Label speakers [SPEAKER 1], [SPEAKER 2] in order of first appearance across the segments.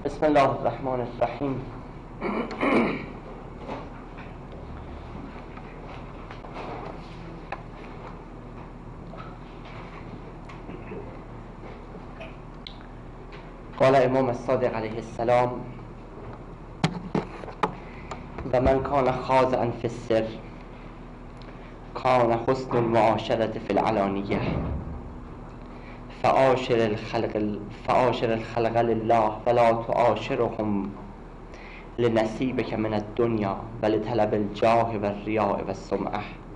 [SPEAKER 1] بسم الله الرحمن الرحیم. قال امام الصادق علیه السلام: و من کان خاضعا فی السر کان حسن المعاشرة فی العلانیه فعاشر الخلق لله ولا تعاشرهم لنصیبک من الدنیا ولطلب الجاه و الریاء و السمعه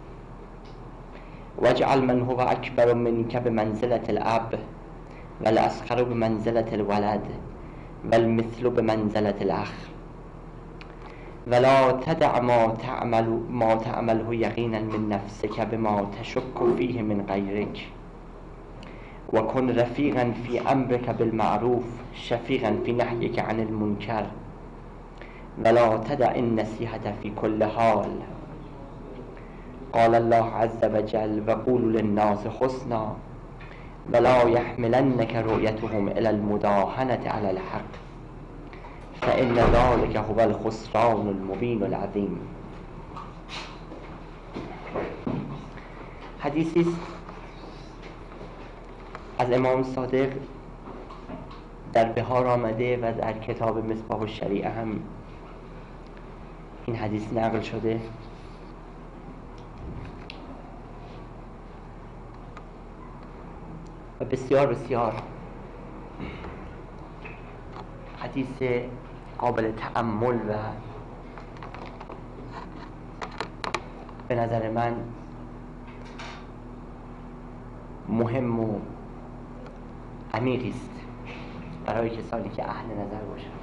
[SPEAKER 1] واجعل من هو اکبر منک بمنزلة الاب والاصغر بمنزلة الولد والمثل بمنزلة الاخ ولا تدع ما تعمله یقینا من نفسک بما تشک فیه من غیرک وكن رفیقا فی امرک بالمعروف شفیقا فی نهیک عن المنکر ولا تدع النصیحة فی کل حال. قال الله عز وجل: وقولوا للناس حسنا ولا يحملنك رؤيتهم الى المداهنة على الحق فإن ذلك هو الخسران المبین العظیم. حدیثی است از امام صادق در بهار آمده و در کتاب مصباح الشریعه هم این حدیث نقل شده. و بسیار بسیار حدیث قابل تأمل و به نظر من مهم و عمیقی است برای کسانی که اهل نظر باشند.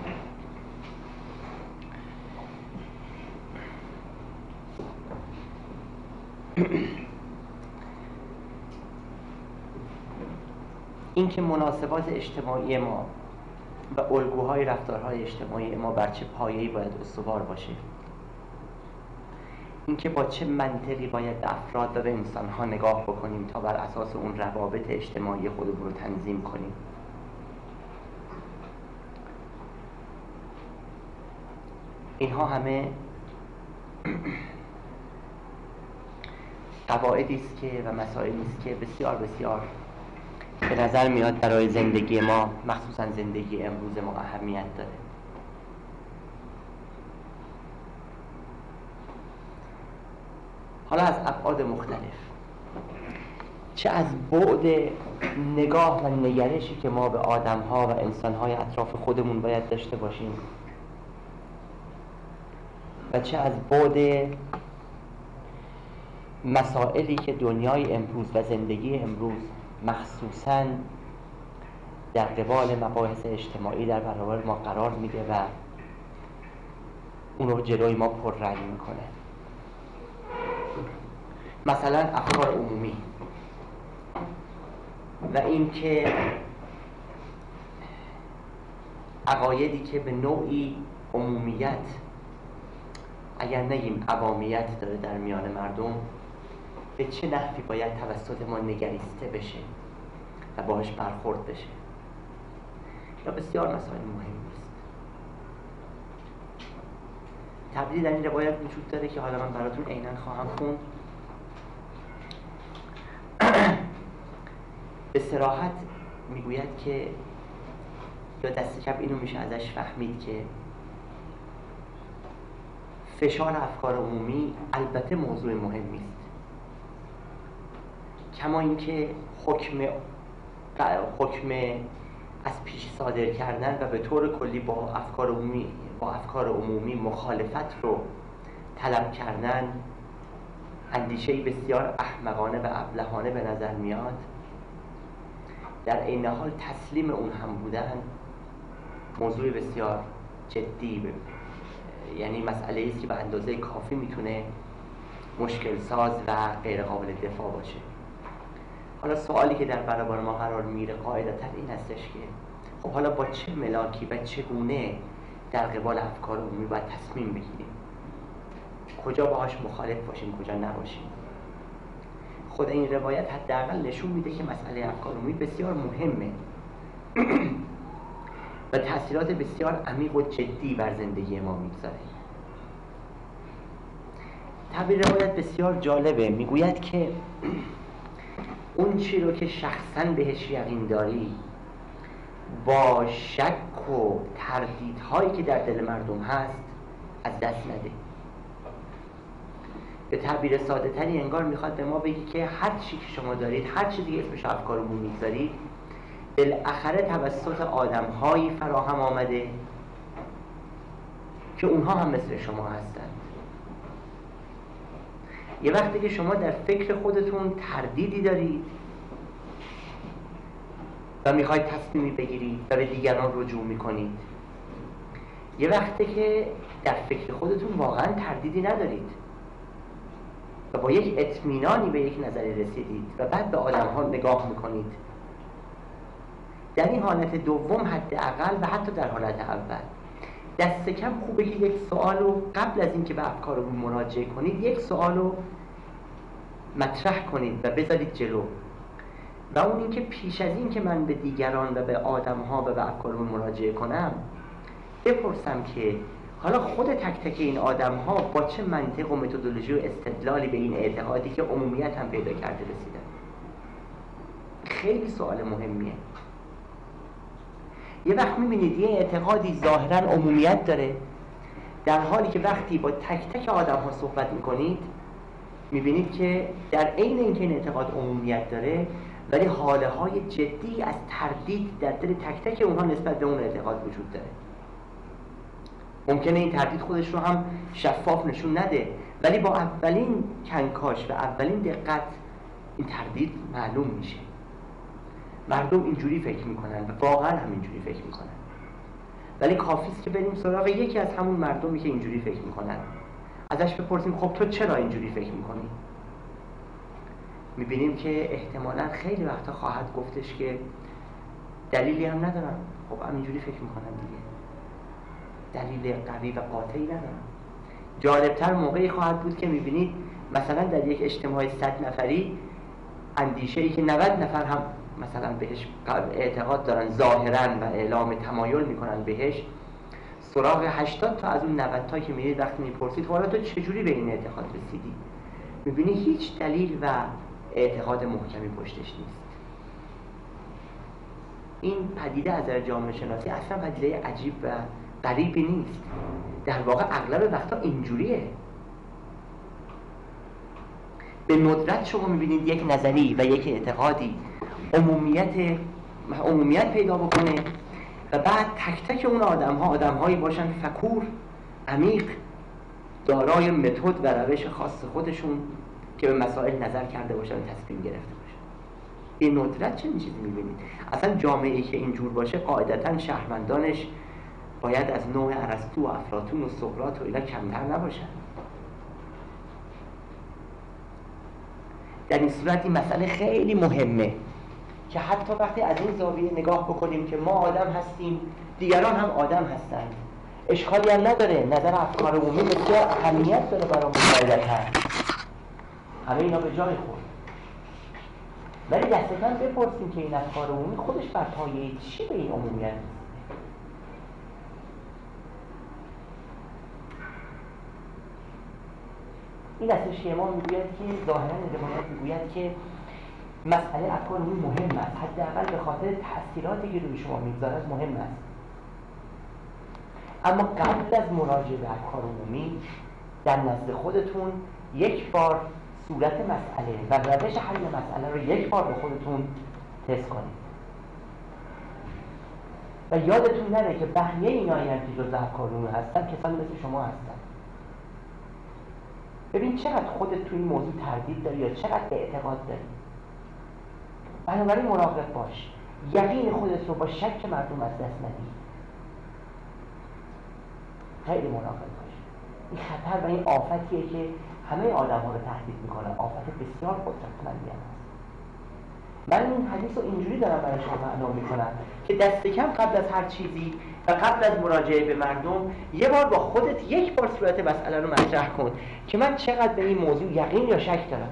[SPEAKER 1] اینکه مناسبات اجتماعی ما و الگوهای رفتارهای اجتماعی ما بر چه پایه‌ای باید استوار باشه، اینکه با چه منطقی باید به افراد و به انسانها نگاه بکنیم تا بر اساس اون روابط اجتماعی خودمون رو تنظیم کنیم، اینها همه قواعدی است که و مسائلی است که بسیار بسیار به نظر میاد برای زندگی ما، مخصوصا زندگی امروز ما، اهمیت داره. حالا از ابعاد مختلف، چه از بعد نگاه و نگرشی که ما به آدم‌ها و انسان‌های اطراف خودمون باید داشته باشیم و چه از بعد مسائلی که دنیای امروز و زندگی امروز مخصوصاً در قبال مباحث اجتماعی در برابر ما قرار میده و اون رو جلوی ما پررنگ میکنه. مثلا افکار عمومی و اینکه عقایدی که به نوعی عمومیت، اگر نگیم عوامیت، داره در میان مردم، به چه نحوی باید توسط ما نگریسته بشه و باهاش برخورد بشه یا بسیار مسائل مهمی است. تبدیل در این روایت وجود داره که حالا من براتون عیناً خواهم خوند. به صراحت میگوید که، یا دست کم اینو میشه ازش فهمید که فشار افکار عمومی البته موضوع مهمی است، کما اینکه حکم از پیش صادر کردن و به طور کلی با افکار عمومی مخالفت رو طلب کردن اندیشه‌ای بسیار احمقانه و ابلهانه به نظر میاد. در عین حال تسلیم اون هم بودن موضوع بسیار جدی، یعنی مسئله است که به اندازه کافی میتونه مشکل ساز و غیر قابل دفاع باشه. حالا سوالی که در برابر ما قرار میره قاعدتاً این هستش که خب حالا با چه ملاکی و چگونه در قبال افکار عمومی باید تصمیم بگیریم، کجا باهاش مخالف باشیم، کجا نباشیم. خود این روایت حداقل نشون میده که مسئله افکار عمومی بسیار مهمه و تأثیرات بسیار عمیق و جدی بر زندگی ما میگذاره. تعبیر روایت بسیار جالبه، میگوید که اون چی رو که شخصاً بهش یقین داری با شک و تردیدهایی که در دل مردم هست از دست نده. به تعبیر ساده تری انگار میخواد به ما بگی که هر چی که شما دارید، هر چیزی که اسمش افکار عمومی میگذارید، بالاخره توسط آدم‌هایی فراهم آمده که اونها هم مثل شما هستند. یه وقتی که شما در فکر خودتون تردیدی دارید و میخواید تصمیمی بگیرید و به دیگران رجوع میکنید، یه وقتی که در فکر خودتون واقعا تردیدی ندارید و با یک اطمینانی به یک نظری رسیدید و بعد به آدم‌ها نگاه میکنید، در این حالت دوم حداقل و حتی در حالت اول دست کم خوبه که یک سوال رو قبل از اینکه به افکارمون مراجعه کنید، یک سوال رو مطرح کنید و بذارید جلو، و اون این که پیش از این که من به دیگران و به آدم‌ها و به افکارمون مراجعه کنم بپرسم که حالا خود تک تک این آدم‌ها با چه منطق و متدولوژی و استدلالی به این اعتقادی که عمومیت هم پیدا کرده رسیدن. خیلی سوال مهمیه. یه وقت می‌بینید یه اعتقادی ظاهراً عمومیت داره، در حالی که وقتی با تک تک آدم‌ها صحبت می‌کنید می‌بینید که در عین اینکه این اعتقاد عمومیت داره، ولی حاله‌های جدی از تردید در دل تک تک اونها نسبت به اون اعتقاد وجود داره. ممکنه این تردید خودش رو هم شفاف نشون نده، ولی با اولین کنکاش و اولین دقت این تردید معلوم میشه. مردم اینجوری فکر میکنن و واقعا هم اینجوری فکر میکنن، ولی کافیست که بریم سراغ یکی از همون مردمی که اینجوری فکر میکنن، ازش بپرسیم خب تو چرا اینجوری فکر میکنی؟ میبینیم که احتمالاً خیلی وقتا خواهد گفتش که دلیلی هم ندارم، خب هم اینجوری فکر میکنم دیگه، دلیل قوی و قاطعی ندارم. جالبتر موقعی خواهد بود که میبینید مثلا در یک اجتماع 100 نفری اندیشه‌ای که 90 نفر هم مثلا بهش اعتقاد دارن ظاهراً و اعلام تمایل میکنن بهش، سراغ 80 تا از اون 90 تا که میرید وقتی میپرسید حالا تو چجوری به این اعتقاد رسیدی، میبینی هیچ دلیل و اعتقاد محکمی پشتش نیست. این پدیده از نظر جامعه شناسی اصلا پدیده عجیب و غریبی نیست، در واقع اغلب وقتا اینجوریه. به ندرت شما میبینید یک نظری و یک اعتقادی عمومیت پیدا بکنه و بعد تک تک اون آدم‌هایی باشن فکور، عمیق، دارای متد و روش خاص خودشون که به مسائل نظر کرده باشن و تصمیم گرفته باشن. این ندرت چه چیزی میبینید؟ اصلا جامعه‌ای که اینجور باشه قاعدتاً شهروندانش باید از نوع ارسطو و افلاطون و سقراط و اینا کمتر نباشن. در این صورت این مسئله خیلی مهمه که حتی وقتی از این زاویه نگاه بکنیم که ما آدم هستیم، دیگران هم آدم هستند، اشکالی هم نداره، نظر افکار عمومی بسیار اهمیت داره برای قاعدتاً، همه اینا به جای خورد، ولی دست کم بپرسیم که این افکار عمومی خودش بر پایه چی به این عمومیت است. این دست شیما میگوید که ظاهراً روایت میگوید که مسئله افکار عمومی مهم است، حداقل به خاطر تأثیراتی که روی شما میگذارد مهم است. اما قبل از مراجعه به افکار عمومی در نزد خودتون یک بار صورت مسئله و روش حل مسئله رو یک بار به خودتون تست کنید و یادتون نره که بقیه اینایی هم که جزء افکار عمومی هستن کسانی مثل شما هستن. ببین چقدر خودت توی این موضوع تردید داری یا چقدر به اعتقاد داری. بنابراین مراقب باش، یقین خودت رو با شک مردم از دست ندی. خیلی مراقب باش. این خطر و این آفتیه که همه آدم‌ها رو تهدید میکنه، آفت بسیار قدرتمندی است. من این حدیث رو اینجوری دارم برای شما معنا میکنم که دست کم قبل از هر چیزی و قبل از مراجعه به مردم یه بار با خودت یک بار صورت مسئله رو مطرح کن که من چقدر به این موضوع یقین یا شک دارم،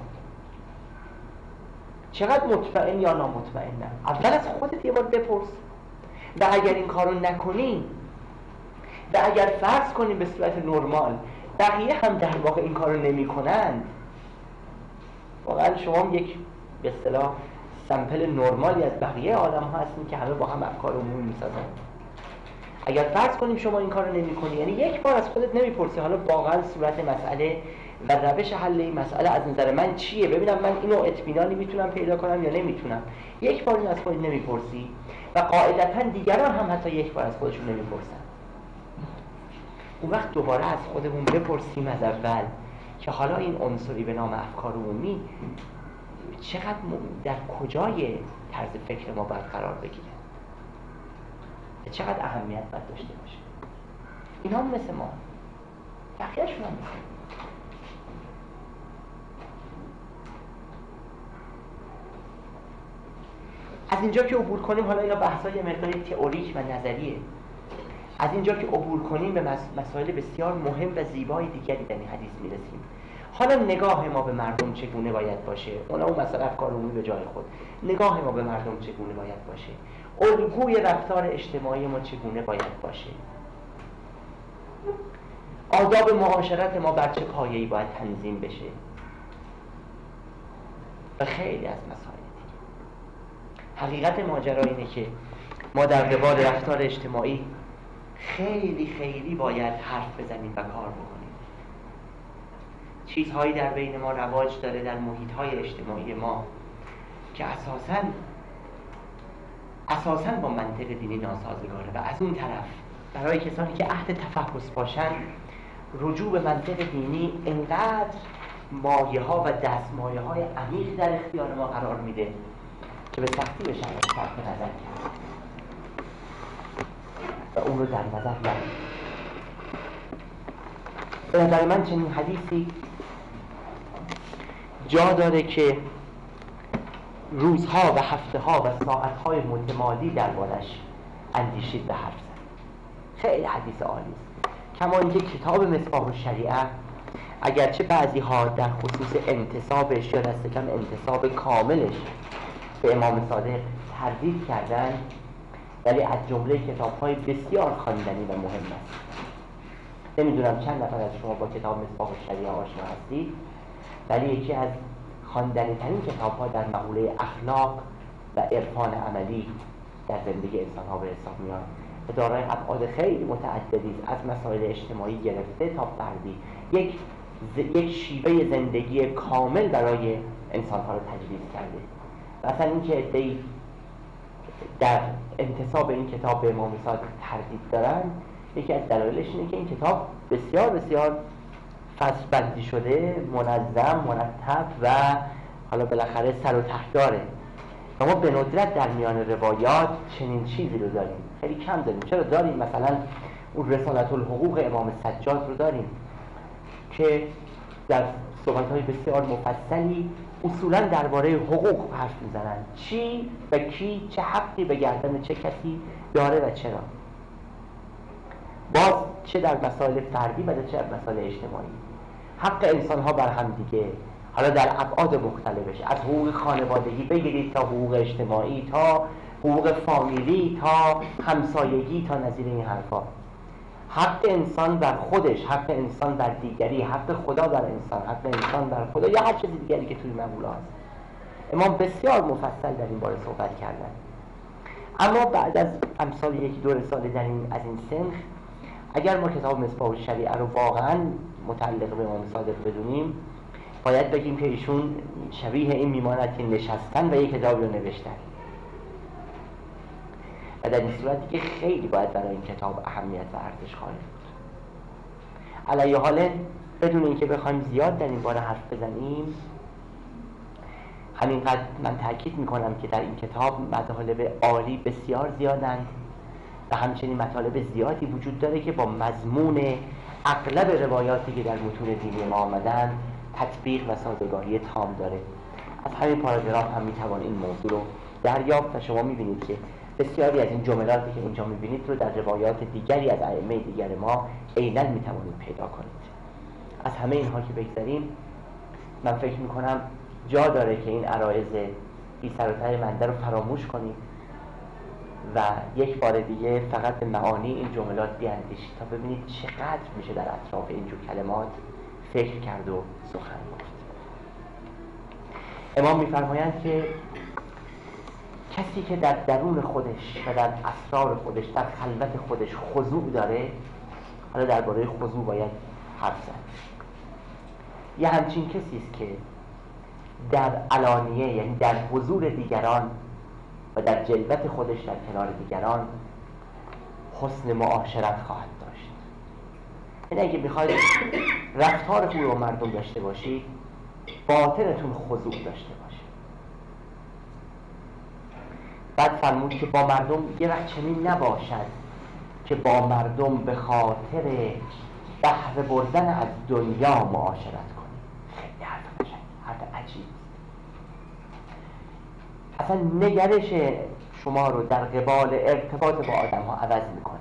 [SPEAKER 1] چقدر مطمئن یا نامطمئنم. اول از خودت یه بار بپرس و اگر این کارو نکنیم و اگر فرض کنیم به صورت نرمال بقیه هم در واقع این کارو نمی‌کنند، واقعا شما یک به اصطلاح سمپل نرمالی از بقیه آدم‌ها هستین که همه با هم افکار عمومی می‌سازن. اگر فرض کنیم شما این کارو نمی‌کنی، یعنی یک بار از خودت نمی‌پرسی حالا واقعا صورت مسئله و روش حل این مسئله از نظر من چیه، ببینم من اینو اطمینانی میتونم پیدا کنم یا نمیتونم. یک بار این از خودت نمی‌پرسی و قاعدتاً دیگران هم حتی یک بار از خودشون نمی‌پرسن. اون وقت دوباره از خودمون بپرسیم از اول که حالا این عنصری به نام افکار عمومی چقدر در کجای طرز فکر ما باید قرار بگیره، چقدر اهمیت باید داشته باشه. اینا هم مثل ما، بقیه‌شون هم مثل ما. از اینجا که عبور کنیم، حالا اینا بحث‌های مقداری تئوریک و نظریه، از اینجا که عبور کنیم به مسائل بسیار مهم و زیبای دیگری در این حدیث میرسیم. حالا نگاه ما به مردم چگونه باید باشه؟ اون مسئله افکار عمومی به جای خود. نگاه ما به مردم چگونه باید باشه؟ الگوی رفتار اجتماعی ما چگونه باید باشه؟ آداب معاشرت ما بر چه پایه‌ای باید تنظیم بشه؟ و خیلی از مسائل دیگه. حقیقت ماجرا اینه که ما در قبال رفتار اجتماعی خیلی باید حرف بزنیم و کار بکنیم. چیزهایی در بین ما رواج داره در محیط‌های اجتماعی ما که اساساً با منطق دینی ناسازگاره و از اون طرف برای کسانی که اهل تفحص باشن رجوع به منطق دینی انقدر مایه‌ها و دستمایه‌های عمیق در اختیار ما قرار میده که به سختی بشه صرف نظر کرد و اون رو در نظر بگیریم. به نظر من چنین حدیثی جا داره که روزها و هفته‌ها و ساعت‌های متمادی دربارش اندیشید و حرف زد. خیلی حدیث عالی است. کما اینکه کتاب مصباح الشریعه اگرچه بعضی‌ها در خصوص انتسابش یا دست کم انتساب کاملش به امام صادق تردید کردن، ولی از جمله کتاب‌های بسیار خواندنی و مهم است. نمیدونم چند نفر از شما با کتاب مصباح الشریعه آشنا هستید، ولی یکی از خواندنی‌ترین کتاب‌ها در مقوله اخلاق و عرفان عملی در زندگی انسان‌ها به حساب میاد و دارای ابعاد خیلی متعددی از مسائل اجتماعی گرفته تا فردی یک شیوه زندگی کامل برای انسان‌ها رو تجویز کرده. مثلا این که عده‌ای در انتساب این کتاب به امام صادق تردید دارن، یکی از دلایلش اینه که این کتاب بسیار بسیار فصل بندی شده، منظم، مرتب و حالا بالاخره سر و ته داره. ما به ندرت در میان روایات چنین چیزی رو داریم، خیلی کم داریم. چرا داریم؟ مثلا اون رسالت الحقوق امام سجاد رو داریم که در صحبت‌های بسیار مفصلی اصولاً درباره حقوق حرف میزنن، چی و کی چه حقی به گردن چه کسی داره و چرا، باز چه در مسائل فردی و چه در مسائل اجتماعی. حق انسان‌ها بر هم دیگه، حالا در ابعاد مختلفش، از حقوق خانوادگی بگیرید تا حقوق اجتماعی، تا حقوق فامیلی، تا همسایگی، تا نظیر این حرفا. حق انسان بر خودش، حق انسان بر دیگری، حق خدا بر انسان، حق انسان بر خدا یا هر چیز دیگری که توی مقوله هست. امام بسیار مفصل در این باره صحبت کردن. اما بعد از امثال یکی دو رساله در این از این سنخ، اگر ما کتاب مصباح الشریعه رو واقعاً متعلق به امام صادق بدونیم، باید بگیم که ایشون شبیه این میماند که نشستن و یک کتاب رو نوشتن و در این صورتی که خیلی باید برای این کتاب اهمیت و ارزش قائل بود. علیه حال بدون اینکه بخوایم زیاد در این باره حرف بزنیم، همینقدر من تاکید میکنم که در این کتاب مطالب عالی بسیار زیادند و همچنین مطالب زیادی وجود داره که با مضمون اغلب روایاتی که در متون دینی ما آمدن تطبیق و سازگاری تام داره. از همین پاراگراف هم میتوان این موضوع رو دریافت و شما میبینید که بسیاری از این جملاتی که اینجا میبینید رو در روایات دیگری از ائمه دیگر ما عیناً میتوانید پیدا کنید. از همه اینها که بگذریم، من فکر میکنم جا داره که این عرایض بی سر و ته بنده رو فراموش کنید و یک بار دیگه فقط به معانی این جملات بیاندیشید تا ببینید چقدر میشه در اطراف اینجور کلمات فکر کرد و سخن گفت. امام میفرمایند که کسی که در درون خودش و در اسرار خودش، در خلوت خودش خضوع داره، حالا درباره خضوع باید حرف زد، یه همچین کسی است که در علانیه، یعنی در حضور دیگران و در جلوت خودش در کنار دیگران حسن معاشرت خواهد داشت. یعنی اگه میخواید رفتار خوبی با مردم داشته باشید، باطنتون خضوع داشته باشه. بعد فرمود که با مردم یه وقت چنین نباشد که با مردم به خاطر بهره بردن از دنیا معاشرت کنید. خیلی حرف قشنگ، حرف عجیب. اصلا نگرش شما رو در قبال ارتباط با آدم ها عوض میکنه.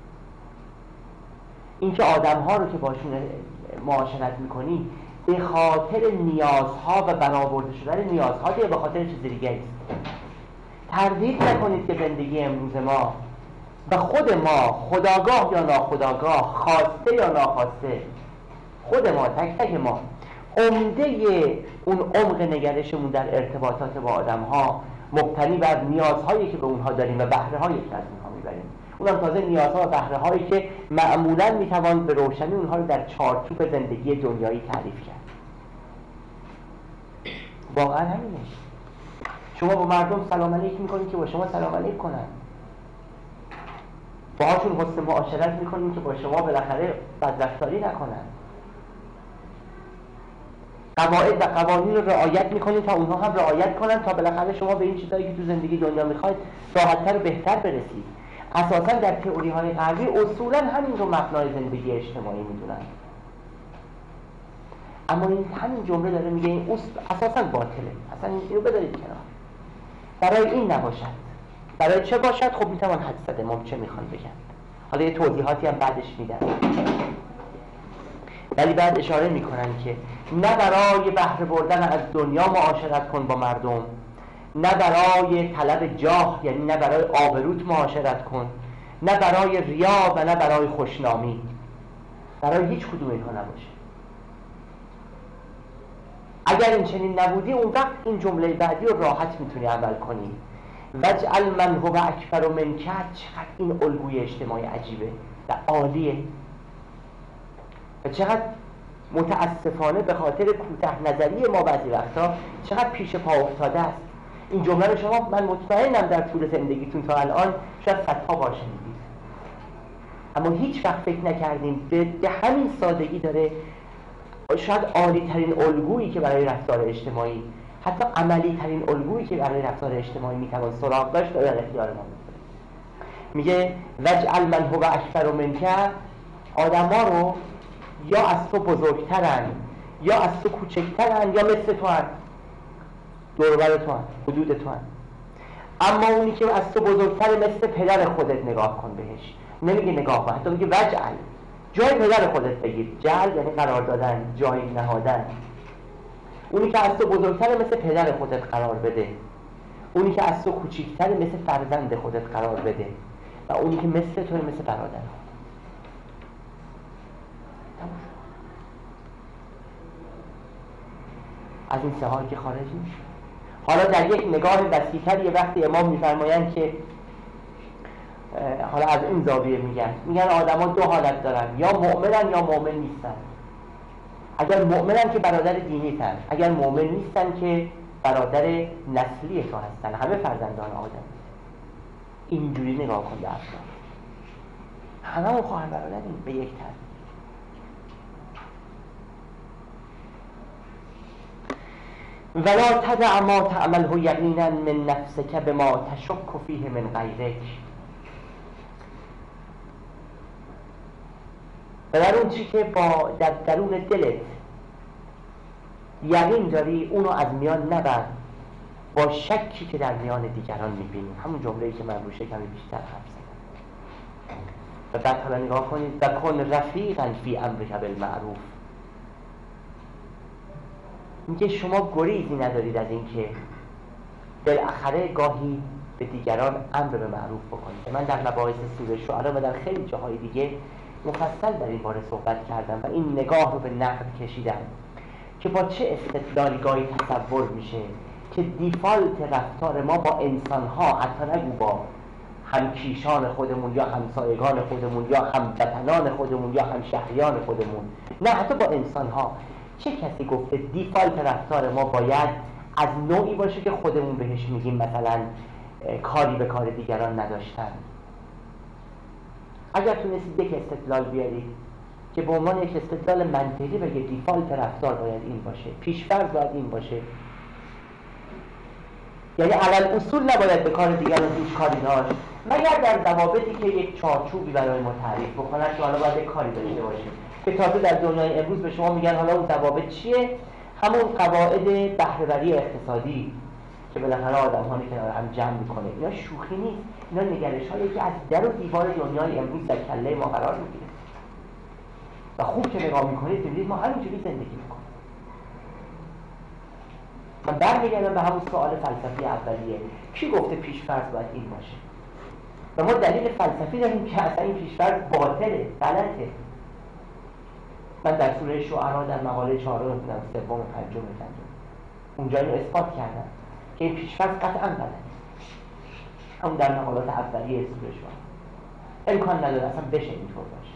[SPEAKER 1] اینکه آدم ها رو که باشون معاشرت میکنی به خاطر نیازها و برآورده شدن نیازها یا به خاطر چیز دیگه است. تردید نکنید که زندگی امروز ما و خود ما، خودآگاه یا ناخودآگاه، خواسته یا ناخواسته، خود ما، تک تک ما، عمده اون عمق نگرشمون در ارتباطات با آدم ها مبتنی بر نیازهایی که به اونها داریم و بهره هایی که از اونها میبریم. اونم تازه نیازها و بهره هایی که معمولا میتوان به روشنی اونها رو در چارچوب زندگی دنیایی تعریف کرد. واقعا همینه. شما با مردم سلام علیک میکنید که با شما سلام علیک کنن، باهاشون حسن معاشرت میکنید که با شما بالاخره بدرفتاری نکنن، قواعد و قوانین رو رعایت میکنید تا اونها هم رعایت کنن تا بالاخره شما به این چیزایی که تو زندگی دنیا میخواید راحت‌تر و بهتر برسید. اساسا در تئوری های غربی اصولا همین رو مبنای زندگی اجتماعی میدونن، اما این همین جمله داره میگه این اساسا باطله، اصلا این رو بذارید کنار. برای این نباشد. برای چه باشد؟ خب میتوان حد زده ما چه میخوان بگن، حالا یه توضیحاتی هم بعدش میدن، ولی بعد اشاره میکنن که نه برای بهره بردن از دنیا معاشرت کن با مردم، نه برای طلب جاه، یعنی نه برای آبروت معاشرت کن، نه برای ریا و نه برای خوشنامی، برای هیچ کدوم اینها نباشه. اگر این چنین نبودی اون وقت این جمله بعدی رو راحت میتونی عمل کنی. وجعل من هو اکبر منک، چقدر این الگوی اجتماعی عجیبه و عالیه و چقدر متاسفانه به خاطر کوتاه نظری ما بعضی وقتا چقدر پیش پا افتاده است. این جمله رو شما، من مطمئنم در طول زندگیتون تا الان شاید صدها بار شنیدید، اما هیچ وقت فکر نکردیم به همین سادگی داره شاید عالی ترین الگویی که برای رفتار اجتماعی، حتی عملی ترین الگویی که برای رفتار اجتماعی میتوان سراغ داشت در اختیار ما میگه وجعل من هو اکبر منک، آدما رو یا از تو بزرگترن یا از تو کوچکترن یا مثل تو هن، دور و بر تو هن، حدود تو هن. اما اونی که از تو بزرگتر مثل پدر خودت نگاه کن بهش، نمیگه نگاه کن، حتی میگه وجعل، جای پدر خودت بگیر. جعل یعنی قرار دادن، جای نهادن. اونی که از تو بزرگتر مثل پدر خودت قرار بده، اونی که از تو کوچیکتر مثل فرزند خودت قرار بده و اونی که مثل تو مثل برادر. از این سه حال که خارج میشه. حالا در یک نگاه وسیع‌تر یه وقتی امام میفرمایند که حالا از این زاویه میگن آدما دو حالت دارن، یا مؤمنن یا مؤمن نیستن. اگر مؤمنن که برادر دینی تن، اگر مؤمن نیستن که برادر نسلی تو هستن، همه فرزندان آدم. اینجوری نگاه کن به افراد، همه اون خواهر برادریم به یک تن. ولا تدع ما تعمله یقینا من نفسک بما تشک فیه من غیرک. و در اون چی که در درون دلت یقین داری اونو از میان نبر با شکی که در میان دیگران میبینی. همون جمله‌ای که من روشه کمی بیشتر حرف زدم. و بعد حالا نگاه کنید و کن رفیقا فی امرک بالمعروف. میگه شما گریزی ندارید از این که بالاخره گاهی به دیگران امر به معروف بکنید. من در مباحث سوره شعرا و در خیلی جاهای دیگه مفصل در این باره صحبت کردم و این نگاه رو به نقد کشیدم که با چه استدلالی گاهی تصور میشه که دیفالت رفتار ما با انسان‌ها، حتی نگو با همکیشان خودمون یا همسایگان خودمون یا هموطنان خودمون یا همشهریان خودمون، نه حتی با انسان‌ها، چه کسی گفته دیفالت رفتار ما باید از نوعی باشه که خودمون بهش میگیم مثلا کاری به کار دیگران نداشتن؟ اگر تونستید یک استدلال بیارید که به عنوان یک استدلال منطقی بگه دیفالت رفتار باید این باشه، پیش‌فرض باید این باشه، یعنی علل اصول نباید به کار دیگران هیچ کاری داشت مگر در ضوابطی که یک چارچوبی برای ما تعریف بکنن که حالا باید یک کاری داشته باشیم، که تازه در دنیای امروز به شما میگن حالا اون ضوابط چیه؟ همون قواعد بهره‌وری اقتصادی که بالاخره آدم‌ها کنار هم جمع میکنه. اینا شوخی نیست، اینا نگرش‌هایی که از در و دیوار دنیای امروز در کله ما قرار میگیره و خوب که نگاه میکنید ببینید ما همینجوری زندگی میکنیم. من برمیگردم به همون سوال فلسفی اولیه، کی گفته پیش‌فرض باید این باشه؟ و ما دلیل فلسفی داریم که اصلا این پیش‌فرض باطله، غلطه. من در سوره شعرا در مقاله 4 بودم، 3 و 5 اونجا اینو اثبات کردم که این پیش‌فرض قطعاً غلطه. همون در مقالات اولیه سوره شعرا امکان نداره اصلا بشه اینطور باشه.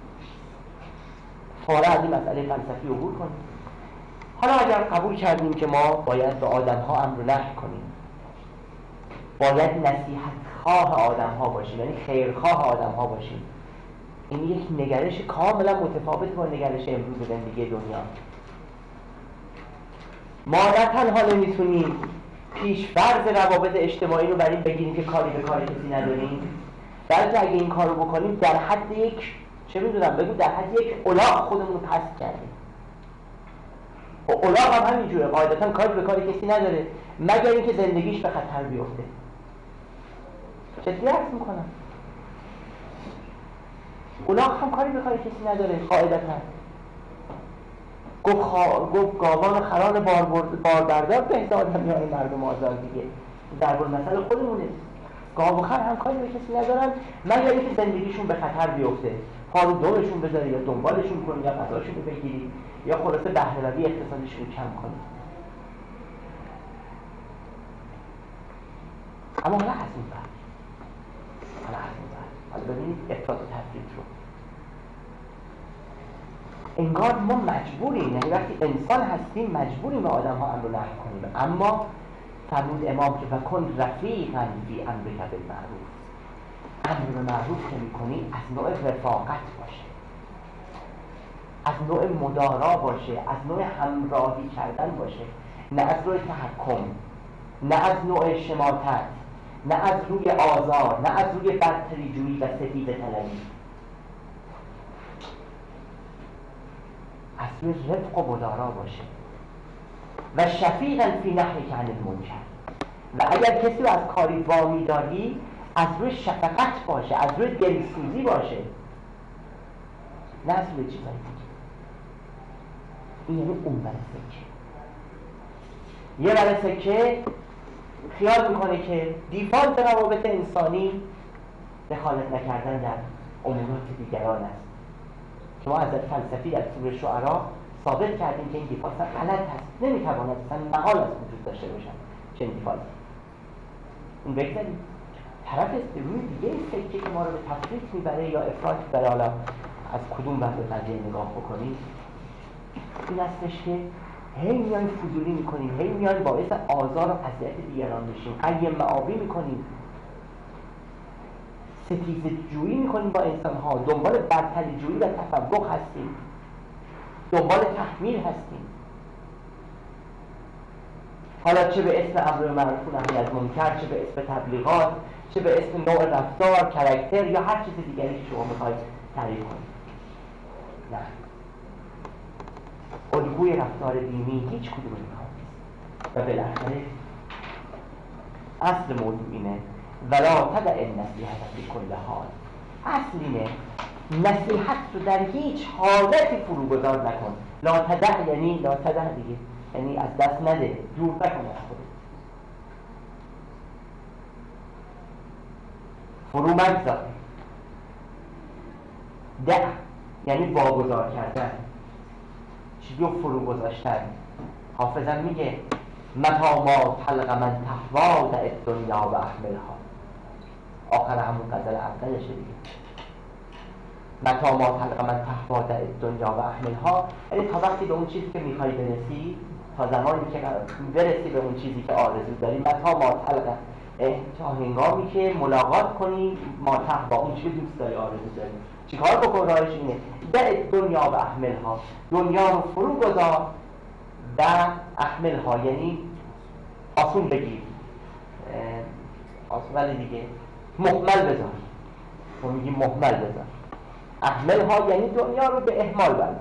[SPEAKER 1] فارغ از این مسئله فلسفی عبور کنیم. حالا اگر قبول کردیم که ما باید به آدم‌ها امر و نهی کنیم، باید نصیحت‌خواه آدم‌ها باشیم، یعنی خیرخواه آدم‌ها باشیم، این یک نگرش کاملا متفاوت با نگرش امروز زندگی دنیا. ما نه تنها نمیتونیم پیش‌فرض روابط اجتماعی رو بر این بگیریم که کاری به کار کسی نداریم، بلکه اگه این کار رو بکنیم در حد یک در حد یک الاغ خودمون رو پست کردیم. و الاغ هم همینجوره، قاعدتا کاری به کار کسی نداره مگر اینکه زندگیش به خطر بیفته. جدی عرض میکنم، الاغ هم کاری به کار کسی نداره قاعدتا. گفت گاوان و خران باردردار به آدمیان مردم آزار دیگه. ضرب المثل خودمونه. گاو و خر هم کاری به کسی ندارن مگر اینکه زندگیشون به خطر بیفته، پا رو دومشون بذاری یا دنبالشون کنی یا غذاشون رو بگیری یا خلاصه بهره‌وری اقتصادیشون رو کم کنی. اما حالا از این بعد حالا ببینید افراط و تفریط رو. انگار ما مجبوریم، یعنی وقتی انسان هستیم مجبوریم به آدم ها امر و نهی کنیم، اما فرمود امام که بکن رفیقا فی امرک بالمعروف، امر به معروف که میکنی از نوع رفاقت باشه، از نوع مدارا باشه، از نوع همراهی کردن باشه، نه از روی تحکم، نه از نوع شماتت، نه از روی آزار، نه از روی برتری جویی و ستیزه طلبی، از روی رفق و مدارا باشه. و شفیقا فی نهیک عن المنکر، و اگر کسی رو از کاری وامی داری از روی شفقت باشه، از روی دلسوزی باشه، نه از روی چیزایی دیگه. این یعنی اون بر سکه. یه بر سکه خیال میکنه که دیفالت روابط انسانی دخالت نکردن در امورات دیگران است. که ما از فلسفی در سوره شعرا ثابت کردیم که این دیفالت غلط هست، نمیتواند اصلا محال است وجود داشته باشن چنین دیفالتی. این بگذاریم طرف روی دیگه سکه که ما رو به تفریط میبره یا افراط میبره، حالا از کدوم بحث به قضیه نگاه بکنیم، این هستش که هی میایم فضولی میکنیم، هی میایم باعث آزار و اذیت دیگران میشیم، قیم معابی میکنیم، ستیزه جویی میکنیم با انسان ها، دنبال برتری جویی و تفوق هستیم، دنبال تحمیل هستیم. حالا چه به اسم امر معروف و نهی از منکر، چه به اسم تبلیغات، چه به اسم نوع رفتار، کاراکتر یا هر چیز دیگری که شما میخواید تعریف کنید. نه، الگوی رفتار دینی هیچ کدوم اینها نیست. و بالاخره اصل موضوع اینه ولا تدع النصیحة فی کل حال. اصل اینه نصیحت رو در هیچ حالتی فروگذار نکن. لا تدع یعنی لا تدع دیگه، یعنی از دست نده، دور نکن از خودت. فرو مگذار. ده یعنی واگذار کردن، چیزی رو فرو گذاشتن. حافظم میگه متا ما طلق من تهوا دع الدنیا و احملها. آخر همون غزل اولشه دیگه. متا ما طلق من تهوا دع الدنیا و احملها، یعنی تا وقتی به اون چیزی که میخوای برسی، تا زمانی که برسی به اون چیزی که آرزو داری، متا ما طلق، تا هنگامی که ملاقات کنی ما تهوا، اون چیزی دوست داری آرزو داری، چیکار بکن؟ راهش اینه دع دنیا و احملها، دنیا رو فرو گذار و احملها یعنی آسون بگیر، آسون ولی دیگه محمل بذار. ما میگیم محمل بذار. احملها یعنی دنیا رو به اهمال بنداز.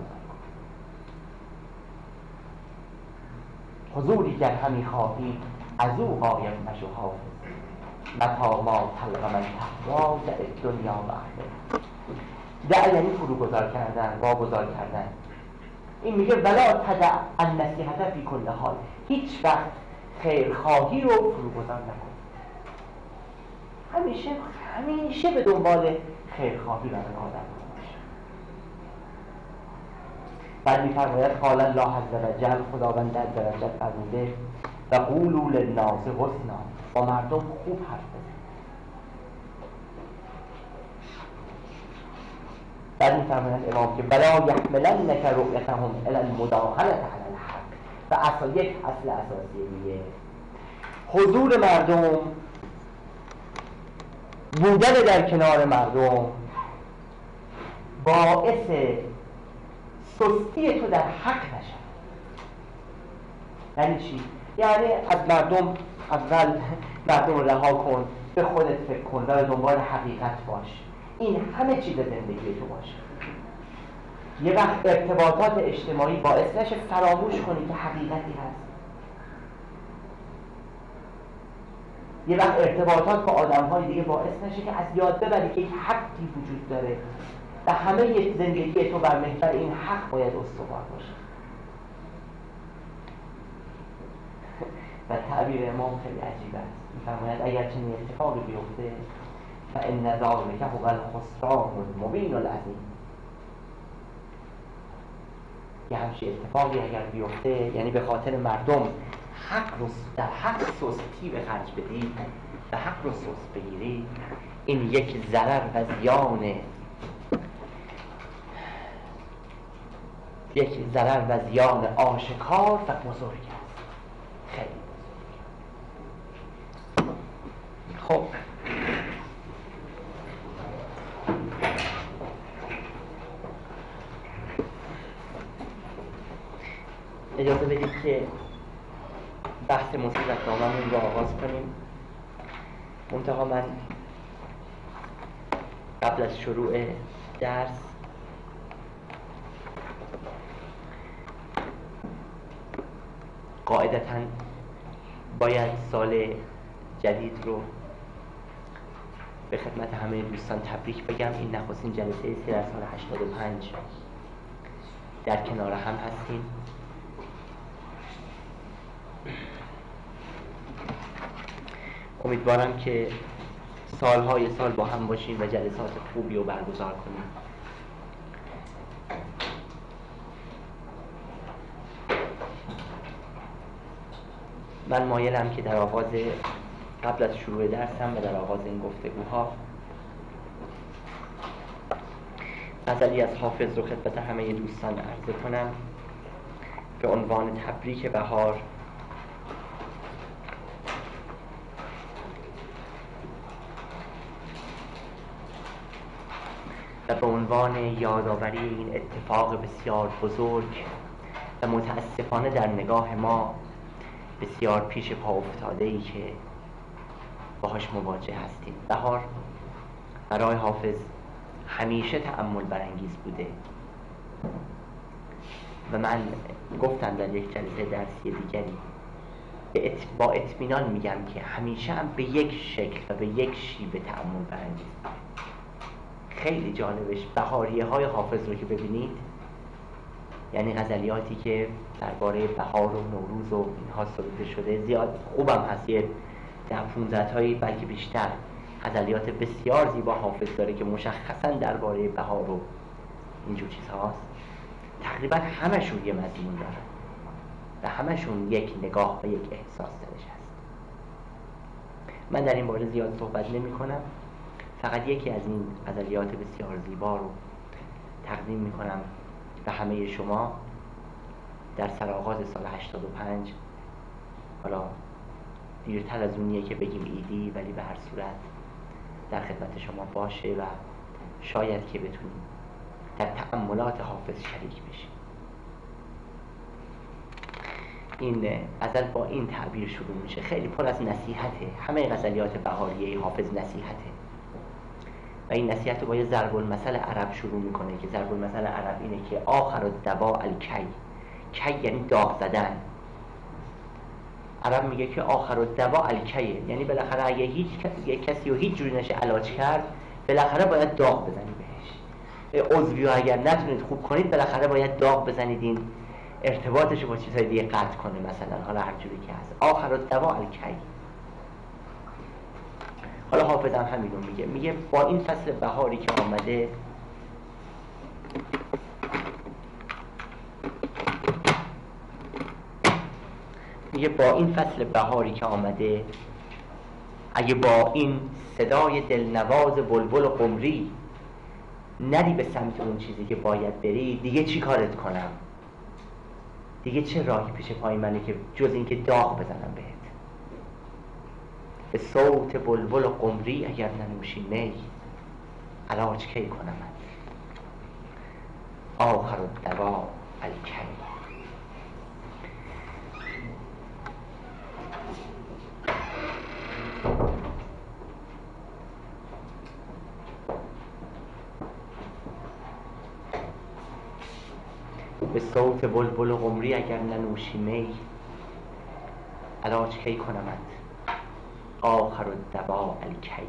[SPEAKER 1] حضوری گر همی خواهی از او قایم مشو حافظ، متا ما طلق من تهوا دع دنیا و احملها. دع یعنی فروگذار کردن، واگذار کردن. این میگه ولا تدع النصیحة فی کل حال، هیچ وقت خیرخواهی رو فروگذار نکن. همیشه به دنبال خیرخواهی برای آدم باش. بعد می‌فرماید قال الله عز وجل، خداوند در درجت فرموده و قولوا للناس حسنا، با مردم خوب حرف بزن. بعد می‌فرماید امام که بلا یحملنک رؤیتهم الی المداهنة علی الحق، و یک اصل اساسی میگه حضور مردم، بودن در کنار مردم باعث سستی تو در حق نشد. یعنی چی؟ یعنی از مردم اول مردم رو رها کن، به خودت فکر کن و به دنبال حقیقت باش. این همه چیز زندگی تو باشه. یه وقت ارتباطات اجتماعی باعث نشه فراموش کنی که حقیقتی هست. یه وقت ارتباطات با آدم‌های دیگه باعث نشه که از یاد ببری که یک حقی وجود داره و همه زندگی تو بر محور این حق باید استوار باشه. و تعبیر امام خیلی عجیب است. می‌فرماید اگر چنین اتفاقی بیفته فإن ذلک هو الخسران المبین العظیم، یه همچین اتفاقی اگر بیفته یعنی به خاطر مردم در حق سستی به خرج بدی و حق رو سست بگیری، این یک ضرر و زیان، یک ضرر و زیان آشکار و بزرگ است، خیلی بزرگ. خب اجازه بدید که بحث مصیبت ناممون رو آغاز کنیم. منتها من قبل از شروع درس قاعدتاً باید سال جدید رو به خدمت همه دوستان تبریک بگم. این نخستین جلسه است که در سال 85 در کنار هم هستیم. امیدوارم که سالهای سال با هم باشیم و جلسات خوبی رو برگزار کنیم. من مایلم که در آغاز قبل از شروع درسم و در آغاز این گفتگوها غزلی از حافظ رو خدمت همه دوستان عرضه کنم به عنوان تبریک بهار و به عنوان یادآوری این اتفاق بسیار بزرگ و متاسفانه در نگاه ما بسیار پیش پا افتاده‌ای که باهاش مواجه هستیم. بهار برای حافظ همیشه تأمل برانگیز بوده و من گفتم در یک جلسه درسی دیگری با اطمینان میگم که همیشه هم به یک شکل و به یک شیوه تأمل برانگیز بوده. خیلی جالبش بهاریه های حافظ رو که ببینید، یعنی غزلیاتی که درباره بهار و نوروز و اینها سروده شده، زیاد خوبم هست، یه 10-15 تایی بلکه بیشتر غزلیات بسیار زیبا حافظ داره که مشخصا درباره بهار و اینجور چیزهاست، تقریبا همشون یه مضمون دارن و همشون یک نگاه و یک احساس درش هست. من در این باره زیاد صحبت نمی کنم، فقط یکی از این غزلیات بسیار زیبا رو تقدیم می کنم به همه شما در سرآغاز سال 85. حالا دیرتر از اونیه که بگیم ایدی، ولی به هر صورت در خدمت شما باشه و شاید که بتونیم در تأملات حافظ شریک بشیم. این غزل با این تعبیر شروع میشه، خیلی پر از نصیحته. همه غزلیات بهاریه حافظ نصیحته و این نصیحت رو با یه ضرب المثل عرب شروع میکنه که ضرب المثل عرب اینه که آخر الدواء الکی. کی یعنی داغ زدن. عرب میگه که آخر الدواء الکیه، یعنی بالاخره اگه یک کسی رو هیچ جوری نشه علاج کرد، بالاخره باید داغ بزنی بهش. عضوی رو اگر نتونید خوب کنید، بالاخره باید داغ بزنید این ارتباطش رو با چیزهای دیگه قطع کنه، مثلا حالا هر جوری که هست. آخر الدواء الکی. حالا حافظ هم همین رو میگه با این فصل بهاری که آمده، با این فصل بهاری که آمده، اگه با این صدای دلنواز بلبل و قمری نری به سمت اون چیزی که باید بری، دیگه چی کارت کنم؟ دیگه چه راهی پیش پای منه که جز این که داغ بزنم بهت؟ به صوت بلبل و قمری اگر ننوشی می، علاج کی کنمت؟ آخر الدواء الکی. به صوت بلبل و قمری اگر ننوشی می، علاج کی کنمت؟ آخر الدواء الکی.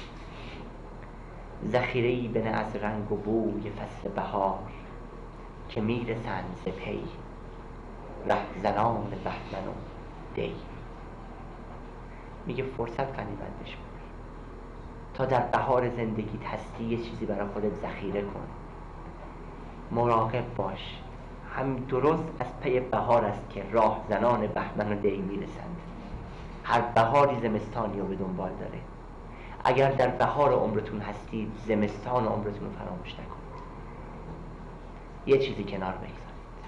[SPEAKER 1] ذخیره‌ای بنه از رنگ و بوی فصل بهار، که میرسند ز پی رهزنان بهمن و دی. میگه فرصت غنیمت بشمار، تا در بهار زندگیت هستی یه چیزی برای خودت ذخیره کن. مراقب باش، هم درست از پی بهار است که راهزنان بهمن و دی میرسند. هر بهاری زمستانی رو به دنبال داره. اگر در بهار عمرتون هستید، زمستان عمرتون رو فراموش نکنید. یه چیزی کنار بگذارید.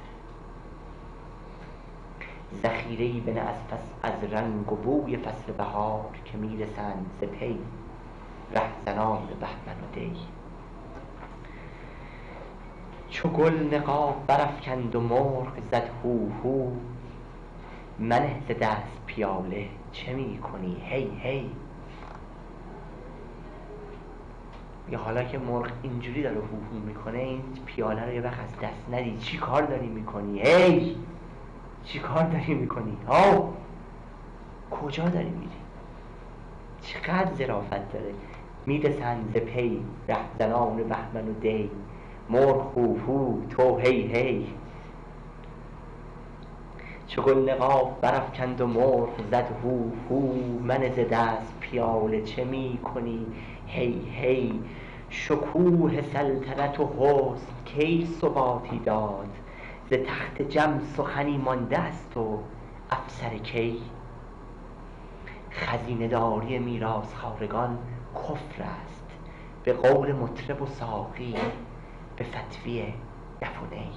[SPEAKER 1] ذخیره‌ای بنه از رنگ و بوی فصل بهار، که میرسند ز پی رهزنان بهمن و دی. چو گل نقاب برافکند و مرغ زد هوهو، منه ز دست پیاله چه می کنی هی هی. یا حالا که مرغ اینجوری داره هوهو میکنه، این پیاله رو یه وقت از دست ندید. چی کار داری میکنی؟ هی چی کار داری میکنی؟ کجا داری میری؟ چقدر ظرافت داره. میرسند ز پی رهزنان بهمن و دی، مرغ هوهو تو هی هی. چو گل نقاب برافکند و مرغ زد هوهو، من ز دست پیاله چه می کنی هی هی. شکوه سلطنت و حسن کی ثباتی داد، ز تخت جم سخنی مانده است و افسر کی. خزینه داری میراث خوارگان کفر است، به قول مطرب و ساقی به فتوی دف و نی.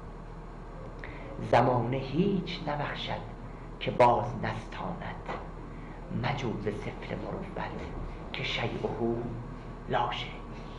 [SPEAKER 1] زمانه هیچ نبخشد که باز نستاند، مجو ز سفله مروت که شیئه لا شی.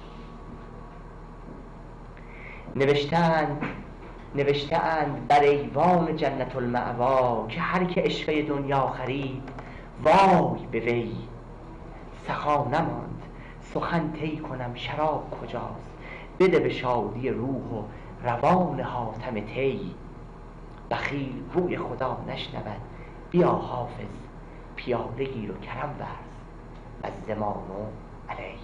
[SPEAKER 1] نوشته‌اند بر ایوان جنت المأوا، که هر که عشوه دنیا خرید وای به وی. سخا نماند سخن طی کنم شراب کجاست، بده به شادی روح و روان حاتم طی. بخیل بوی خدا نشنود، بیا حافظ پیاله گیر و کرم ورز و الضمان علی.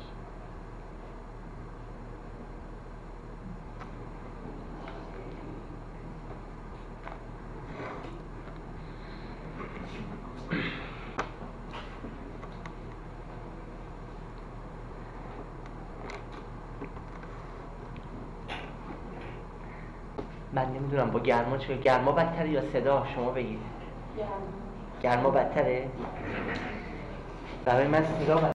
[SPEAKER 1] من نمیدونم با گرما چه، گرما بدتره یا صدا؟ شما بگید. گرما بدتره؟ برای من صدا